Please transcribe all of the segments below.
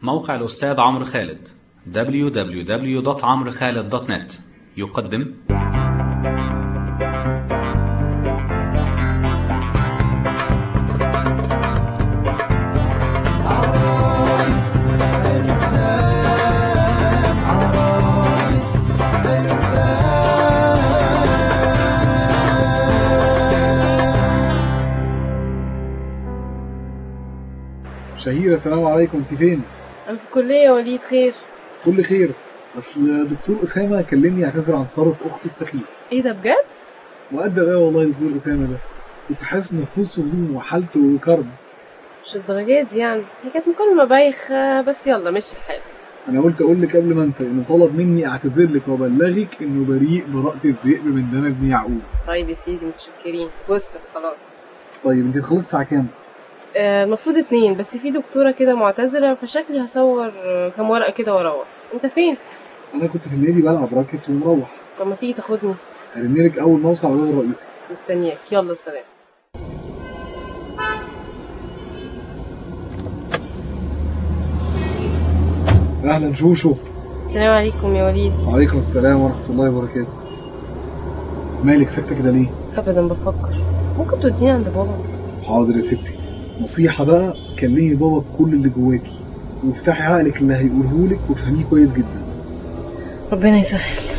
موقع الأستاذ عمرو خالد www.amrokhalid.net يقدم شهيرة. السلام عليكم، انت فين؟ أنا في الكلية يا وليد. خير؟ كل خير. اصل دكتور اسامة كلمني يعتذر عن ثروة اخته السخيف. ايه ده بجد؟ مؤدب ايه والله دكتور اسامة ده. كنت حاسس ان في وسط هدوم وحالته وكرب. مش الدرجات دي يعني، هي كانت مكالمة بايخة بس يلا مشي الحال. انا قلت اقول لك قبل ما انسى انه طلب مني اعتذر لك وابلغك انه بريء براءة الذئب من دم ابن يعقوب. طيب يا سيدي متشكرين، وصلت خلاص. طيب انت تخلصي الساعة كام؟ المفروض 2 بس في دكتورة كده معتذرة فشكلي هصور كام ورقة كده واروح. انت فين؟ انا كنت في النادي بلعب راكت ومروح. طب ما تيجي تاخدني؟ هرنلك اول ما اوصل على الباب الرئيسي. مستنياك، يلا سلام. اهلا شوشو. السلام عليكم يا وليد. وعليكم السلام ورحمة الله وبركاته. مالك ساكتة كده ليه؟ ابدا بفكر، ممكن توديني عند بابا؟ حاضر يا ستي. نصيحة بقى، كلمي بابا بكل اللي جواكي وافتحي عقلك اللي هيقولهولك وافهميه كويس جدا. ربنا يسهل.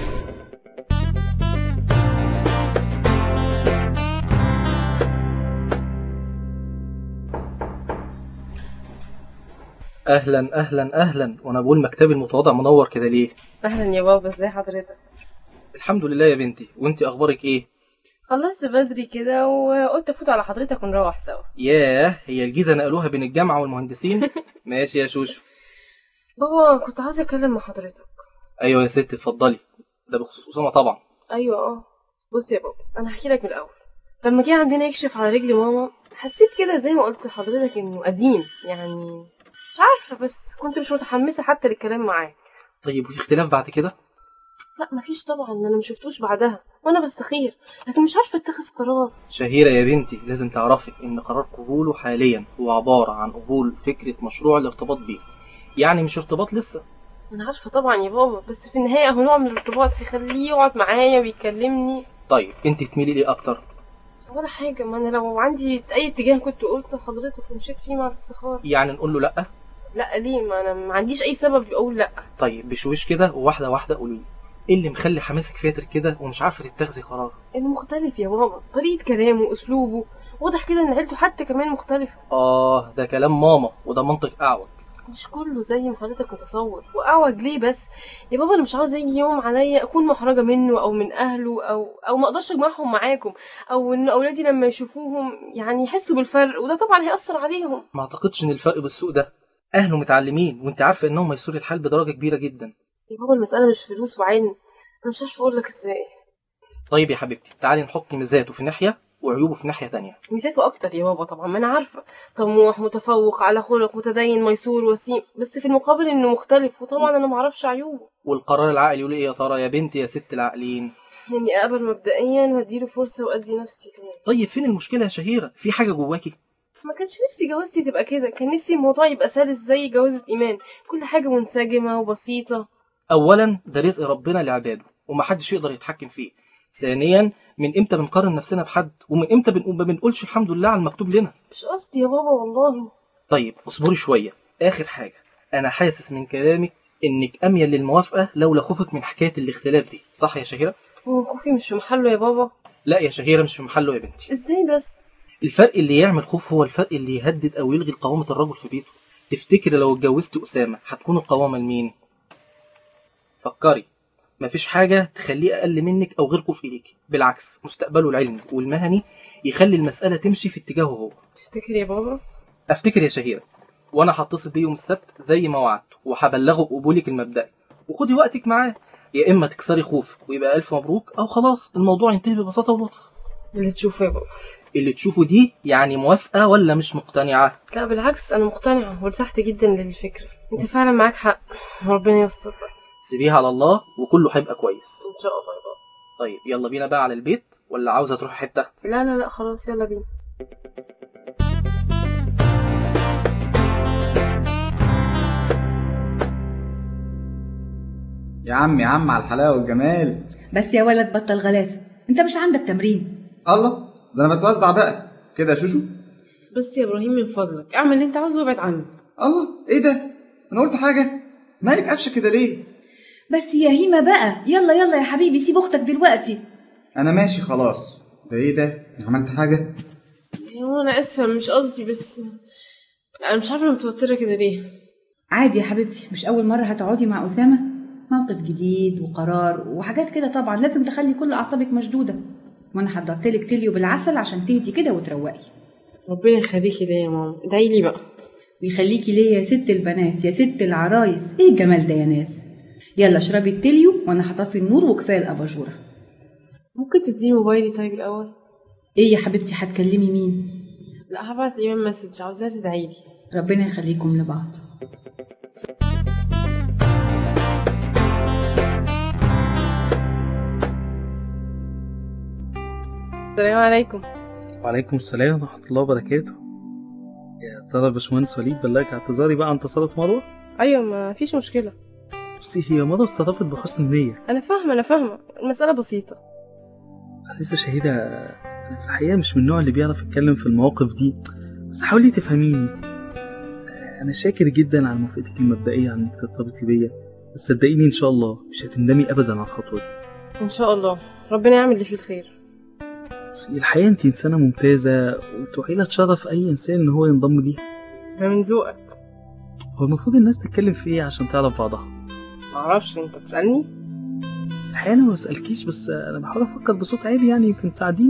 اهلا اهلا اهلا. وانا بقول مكتبي المتواضع منور كده ليه؟ اهلا يا بابا، ازي حضرتك؟ الحمد لله يا بنتي، وانتي اخبارك ايه؟ خلصت بدري كده وقلت افوت على حضرتك ونروح سوا. ياه، هي الجيزه نقلوها بين الجامعه والمهندسين. ماشي يا شوشو. بابا كنت عاوزة اتكلم مع حضرتك. ايوه يا ست اتفضلي. ده بخصوص اسامه طبعا. ايوه بص يا بابا، انا هحكي لك من الاول. لما جه عندنا يكشف على رجل ماما حسيت كده زي ما قلت لحضرتك انه قديم يعني، مش عارفه، بس كنت مش متحمسه حتى للكلام معاه. طيب وفي اختلاف بعد كده؟ لا مفيش طبعا، انا مشفتوش بعدها وانا بستخير، لكن مش عارفه اتخذ قرار. شهيره يا بنتي، لازم تعرفي ان قرار قبوله حاليا هو عباره عن قبول فكره مشروع الارتباط بيه، يعني مش ارتباط لسه. انا عارفه طبعا يا بابا، بس في النهايه اهو نوع من الارتباط هيخليه يقعد معايا ويكلمني. طيب انت تميلي ليه اكتر؟ ولا حاجه، ما انا لو عندي اي اتجاه كنت قلت لحضرتك ومشيت فيه مع الاستخاره. يعني نقول له لا؟ لا ليه؟ ما انا ما عنديش اي سبب اقول لا. طيب بشويش كده وواحده واحده قولي لي، ايه اللي مخلي حماسك فاتر كده ومش عارفه تتخذي قرار؟ انه مختلف يا بابا، طريقه كلامه واسلوبه واضح كده ان عيلته حتى كمان مختلفه. ده كلام ماما وده منطق اعوج. مش كله زي ما حضرتك متصور. واعوج ليه بس يا بابا؟ انا مش عاوز يجي يوم عليا اكون محرجه منه او من اهله او ما اقدرش اجمعهم معاكم، او ان اولادي لما يشوفوهم يعني يحسوا بالفرق، وده طبعا هيأثر عليهم. ما اعتقدش ان الفرق بالسوق ده، اهله متعلمين وانت عارفه انهم هيسور الحال بدرجه كبيره جدا. يا بابا المساله مش فلوس وعين، انا مش عارفه اقول لك ازاي. طيب يا حبيبتي تعالي نحط ميزاته في ناحيه وعيوبه في ناحيه تانية. ميزاته اكتر يا بابا طبعا، ما انا عارفه، طموح متفوق على خلق متدين ميسور وسيم، بس في المقابل انه مختلف، وطبعا انا معرفش عيوبه. والقرار العقلي يقول ايه يا ترى يا بنتي يا ست العاقلين؟ يعني اقبل مبدئيا واديله فرصه وادي نفسي كمان. طيب فين المشكله يا شهيره؟ في حاجه جواكي؟ ما كانش نفسي جوازتي تبقى كده، كان نفسي الموضوع يبقى سلس زي جوازة إيمان، كل حاجة منسجمة وبسيطة. اولا ده رزق ربنا لعباده ومحدش يقدر يتحكم فيه. ثانيا من امتى بنقارن نفسنا بحد، ومن امتى ما بنقولش الحمد لله على المكتوب لنا؟ مش قصدي يا بابا والله. طيب اصبري شويه. اخر حاجه، انا حاسس من كلامك انك اميل للموافقه لولا خوفك من حكايه الاختلاف دي، صح يا شهيره؟ هو خوفي مش في محله يا بابا. لا يا شهيره مش في محله يا بنتي. ازاي بس؟ الفرق اللي يعمل خوف هو الفرق اللي يهدد او يلغي قوامه الرجل في بيته. تفتكري لو اتجوزت اسامه هتكون القوامه لمين؟ فكري. مفيش حاجه تخليه اقل منك او غير كفء ليكي، بالعكس مستقبله العلمي والمهني يخلي المساله تمشي في اتجاهه هو. تفتكر يا بابا؟ افتكر يا شهيره، وانا هتصل بيه يوم السبت زي ما وعدت وهبلغه قبولك المبدئي، وخدي وقتك معاه، يا اما تكسري خوفك ويبقى الف مبروك، او خلاص الموضوع ينتهي ببساطه ولطف. اللي تشوفه يا بابا. اللي تشوفه دي يعني موافقه ولا مش مقتنعه؟ لا بالعكس، انا مقتنعه وارتحت جدا للفكره، انت فعلا معاك حق، ربنا يستر بقى. سيبيها على الله وكله هيبقى كويس ان شاء الله يا بابا. طيب يلا بينا بقى على البيت، ولا عاوزه تروحي حته؟ لا خلاص يلا بينا. يا عم يا عم على الحلاوه والجمال. بس يا ولد بطل غلاسه، انت مش عندك تمرين؟ الله، ده انا بتوزع بقى كده يا شوشو. بس يا ابراهيم من فضلك اعمل اللي انت عاوزه وابعد عني. الله، ايه ده؟ انا قلت حاجه؟ مالك قافشه كده ليه؟ بس يا هيما بقى، يلا يلا يا حبيبي، سيب اختك دلوقتي. انا ماشي خلاص. ده ايه ده؟ انا عملت حاجه؟ هو انا اسفه مش قصدي، بس انا مش عارفه انا متوتره كده ليه. عادي يا حبيبتي، مش اول مره هتقعدي مع اسامه، موقف جديد وقرار وحاجات كده، طبعا لازم تخلي كل اعصابك مشدوده، وانا حضرتلك تليو بالعسل عشان تهدي كده وتروقي. ربنا يخليكي ليا يا ماما، ادعي لي بقى. ويخليكي ليا يا ست البنات يا ست العرايس، ايه الجمال ده يا ناس. يلا اشربي التليو وانا هطفي النور وكفايه الاباجوره. ممكن تديني موبايلي طيب الاول؟ ايه يا حبيبتي هتكلمي مين؟ لا هبعت ايمان مسج، عاوزاها تدعي لي. ربنا يخليكم لبعض. السلام عليكم. وعليكم السلام ورحمة الله وبركاته. يا ترى باشمهندس وليد بلغك اعتذاري بقى عن تصرف مروة؟ ايوه ما فيش مشكله. بصي، هي مروة اتصرفت بحسن نية. انا فاهمه المساله بسيطه. لسه شهيدة، أنا في الحقيقة مش من النوع اللي بيعرف يتكلم في المواقف دي، بس حاولي تفهميني. أنا شاكر جدا على موافقتك المبدئية على إنك ترتبطي بيا، بس صدقيني إن شاء الله مش هتندمي أبدا على الخطوة دي. ان شاء الله ربنا يعمل اللي فيه الخير. بس الحقيقة أنت إنسانة ممتازة وتوعيلة تشرف أي إنسان إن هو ينضم ليها. ده من ذوقك. هو المفروض الناس تتكلم في إيه عشان تعرف بعضها؟ معرفش، انت بتسألني؟ الحقيقة أنا ما بسألكيش، بس أنا بحاول أفكر بصوت عالي، يعني يمكن تساعديني.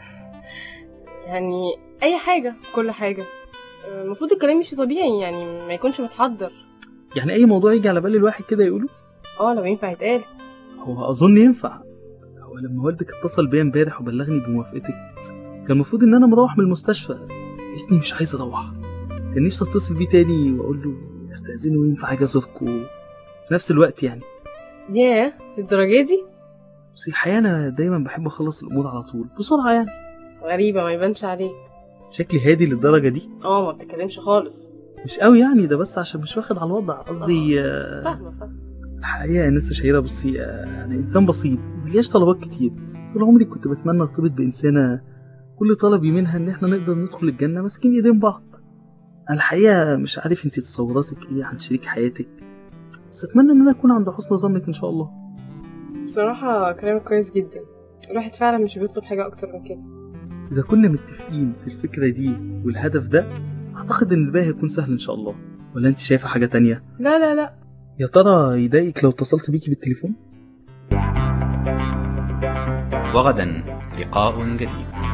يعني اي حاجه، كل حاجه. المفروض الكلام مش طبيعي، يعني ما يكونش متحضر. يعني أي موضوع يجي على بال الواحد كده يقوله؟ لو ينفع يتقال. هو أظن ينفع. هو لما والدك اتصل بيا امبارح وبلغني بموافقتك، كان المفروض ان انا مروح من المستشفى، لقيتني مش عايز اروح. كان نفسي اتصل بيه تاني واقول له استاذنه وينفع اجي ازوركوا في نفس الوقت يعني. ياه للدرجه دي؟ بس الحقيقه انا دايما بحب اخلص الامور على طول بسرعه يعني. غريبه، ما يبانش عليك. شكلي هادي للدرجه دي؟ ما بتتكلمش خالص. مش قوي يعني، ده بس عشان مش واخد على الوضع، قصدي فاهمه. الحقيقه يا ناس شهيره، بصي انا انسان بسيط ملياش طلبات كتير. طول عمري كنت بتمنى ارتبط بانسانه كل طلبي منها ان احنا نقدر ندخل الجنه ماسكين ايدين بعض. انا الحقيقه مش عارف انت تصوراتك ايه عن شريك حياتك، بس اتمنى ان انا اكون عند حسن ظنك ان شاء الله. بصراحه كلامك كويس جدا، الواحد فعلا مش بيطلب حاجه اكتر من كده. اذا كنا متفقين في الفكره دي والهدف ده، اعتقد ان الباقي هيكون سهل ان شاء الله. ولا انت شايفه حاجه تانية؟ لا. يا ترى يضايقك لو اتصلت بيكي بالتليفون؟ وغدا لقاء جديد.